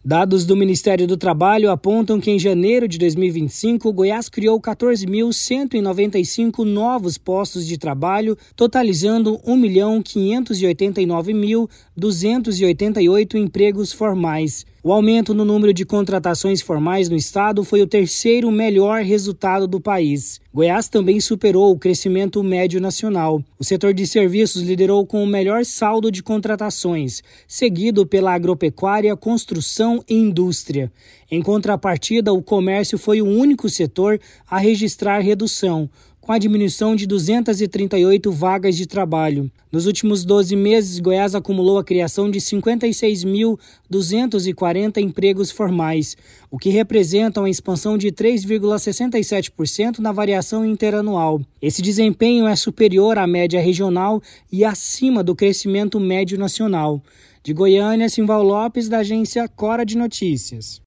Dados do Ministério do Trabalho apontam que em janeiro de 2025, Goiás criou 14.195 novos postos de trabalho, totalizando 1.589.288 empregos formais. O aumento no número de contratações formais no estado foi o terceiro melhor resultado do país. Goiás também superou o crescimento médio nacional. O setor de serviços liderou com o melhor saldo de contratações, seguido pela agropecuária, construção e indústria. Em contrapartida, o comércio foi o único setor a registrar redução, com a diminuição de 238 vagas de trabalho. Nos últimos 12 meses, Goiás acumulou a criação de 56.240 empregos formais, o que representa uma expansão de 3,67% na variação interanual. Esse desempenho é superior à média regional e acima do crescimento médio nacional. De Goiânia, Simval Lopes, da agência Cora de Notícias.